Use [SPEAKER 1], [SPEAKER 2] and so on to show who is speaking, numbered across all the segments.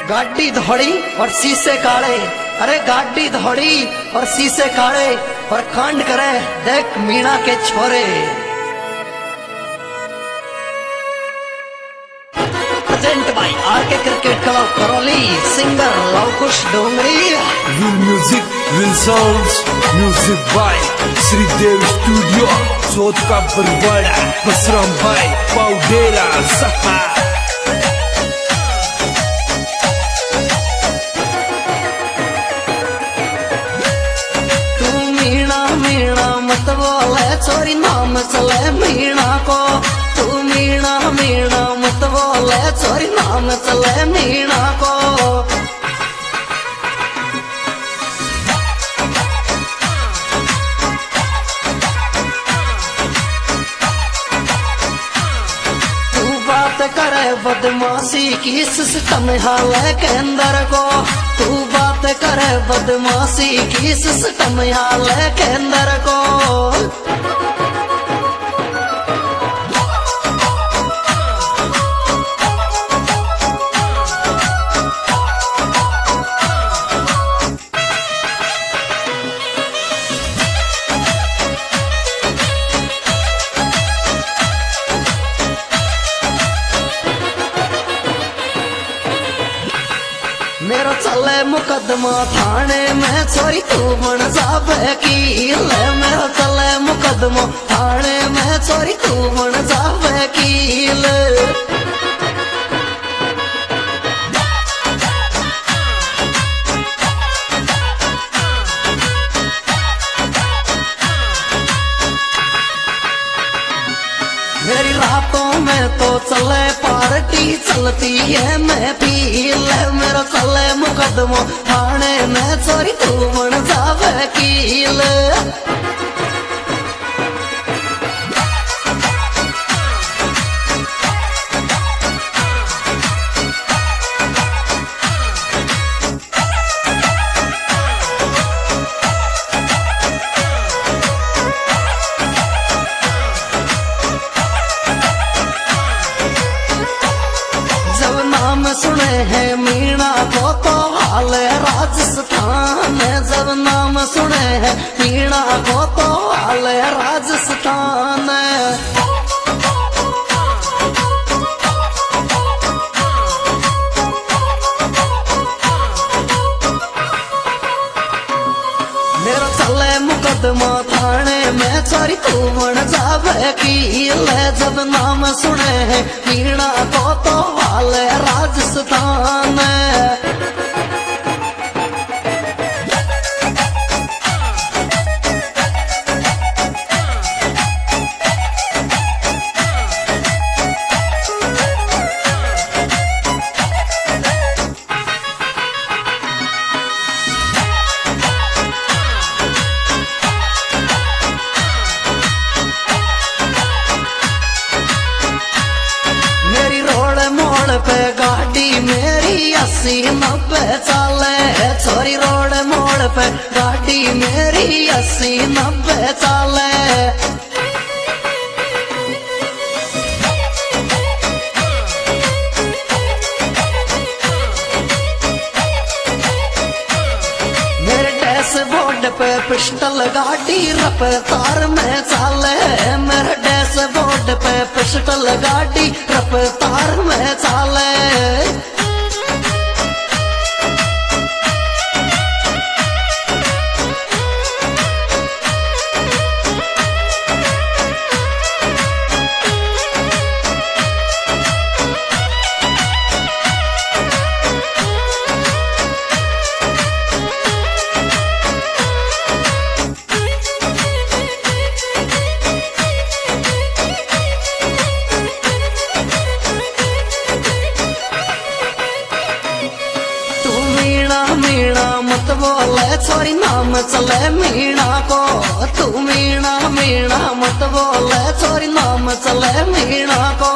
[SPEAKER 1] गाड़ी धोड़ी और शीशे काले, अरे गाड़ी धोड़ी और शीशे काले और कांड करे देख मीणा के छोरे। Present by RK cricket club Karauli, singer Luvkush Dongri.
[SPEAKER 2] Real music, real sounds, music by Shridev studio, Chauth का बरवाड़ा, बसराम भाई, पाउडेरा, सफा।
[SPEAKER 1] तू मीणा मीणा मत बोले छोरी नाम चले मीणा को, तू मीणा मीणा मत बोले छोरी नाम चले मीणा को। करे बदमाशी की सिस्टम हाल के अंदर को, तू बात करे बदमाशी की सिस्टम हाल के अंदर को। मेरा चले मुकदमा थाने में छोरी तू बन जावे कील, मेरा चले मुकदमा थाने में छोरी तू बन जावे कील। मेरी रातों में तो चले पार्टी चलती है मैं पील, मेरा चले मुकदमा थाने में छोरी तू बन जावे कील। सुने हैं मीणा को तो हाल राजस्थान, जब नाम सुने हैं मीणा को तो हाल राजस्थान। मेरा चले मुकदमा थाने में छोरी तू बन जावे कील, जब नाम सुने हैं मीणा को तो हाल राजस्थान। पे गाड़ी मेरी 80-90 चाले, छोरी रोड मोड़ पे गाड़ी मेरी 80-90 चाले। मेरे डैशबोर्ड पे पिस्टल गाड़ी रफ्तार में चाले, मेरे डैशबोर्ड पे पिस्टल गाड़ी रफ्तार में चाले। मीणा मत बोले छोरी नाम चले मीणा को, तू मीणा मीणा मत बोले छोरी नाम चले मीणा को।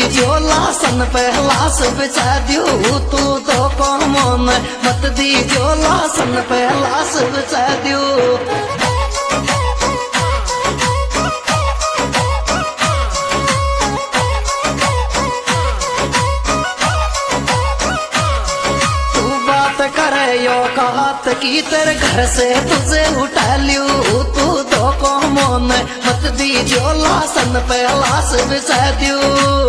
[SPEAKER 1] दीजियो सन पहला से बिछा दियो तू तो कौन मत दीजियो सन पहला से बिछा दियो यो कहत की तेरे घर से तुझे उठा लियो तू तो कौन मत दीजियो सन पहला से बिछा दियो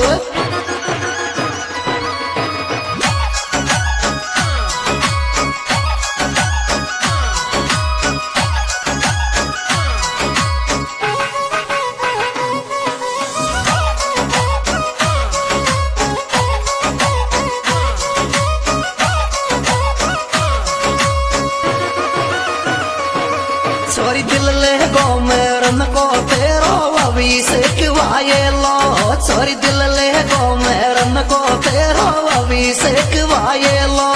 [SPEAKER 1] छोरी दिल ले गो मेरन को तेरो अभिषेक वाये लो छोरी दिल ले गो मेरन को तेरो अभिषेक वाये लो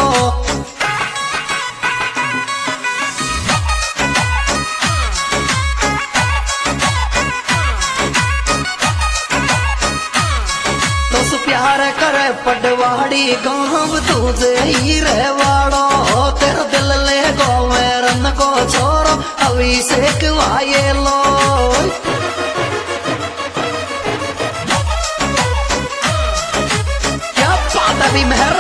[SPEAKER 1] तो सु प्यार करे पटवाड़ी गाँव तुझे ही रहवाड़ो तेरा दिल ले गो मेरन को छोरो अभिषेक वाये लो क्या बात अभी मेहर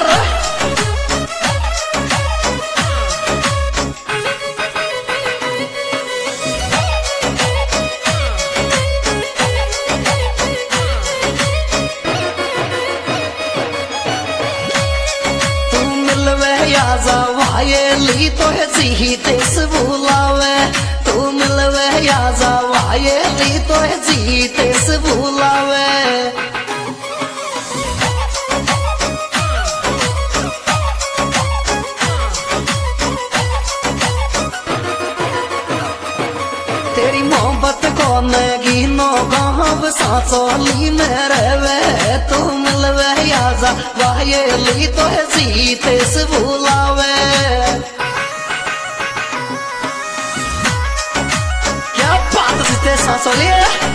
[SPEAKER 1] तू मिलवे या वाये ली तो है जी तेस बुलावे तू मिलवे या वाये ली तो है जी तेस बुलावे तेरी मोहब्बत को नगीनो गाँव सासोली में रहवे तू मिलवे या वाये ली तो है जी तेस बुलावे सांसोलिए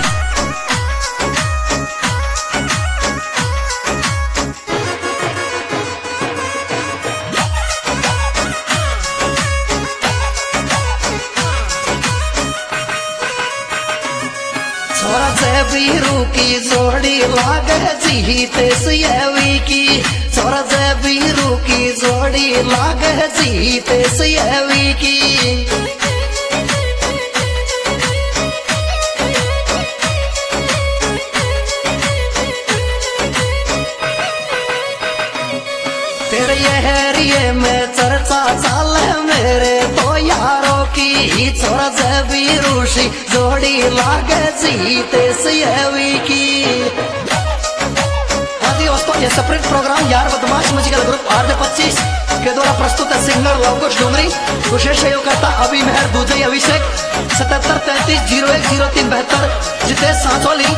[SPEAKER 1] छोरा से बीरू की जोड़ी लागे जी तेस येवी की छोरा से बीरू की जोड़ी लागे जी तेस येवी की तेरे ये में चर्चा चाले मेरे तो यारों की छोरा से भी रूसी जोड़ी लागे जी तेस येवी की दोस्तों ये सेपरेट प्रोग्राम यार बदमाश म्यूजिकल ग्रुप RJ25 के द्वारा प्रस्तुत है सिंगर लवकुश डोंगरी विशेष सहयोगकर्ता अभी मेहर दूजे अभिषेक 7733010372 जितेश सांसोली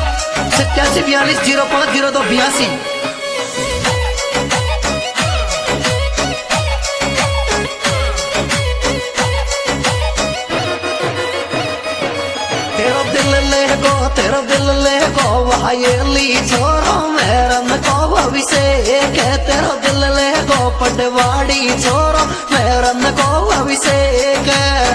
[SPEAKER 1] 8742050282 तेरा दिल ले गो वाये ली छोरो मेरन को अभिषेक तेरा दिल ले गो पटवाड़ी छोरो मेरन को अभिषेक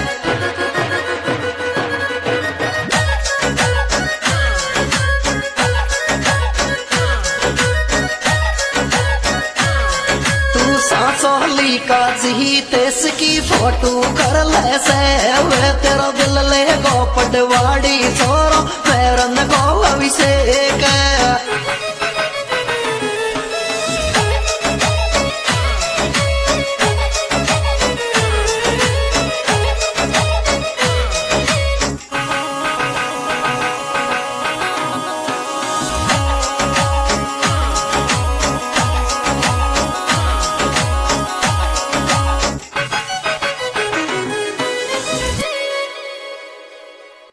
[SPEAKER 1] तू सांसोली का जी तेस की फोटो कर ले से तेरा दिल ले गो पटवाड़ी छोरो मेरन को अभिषेक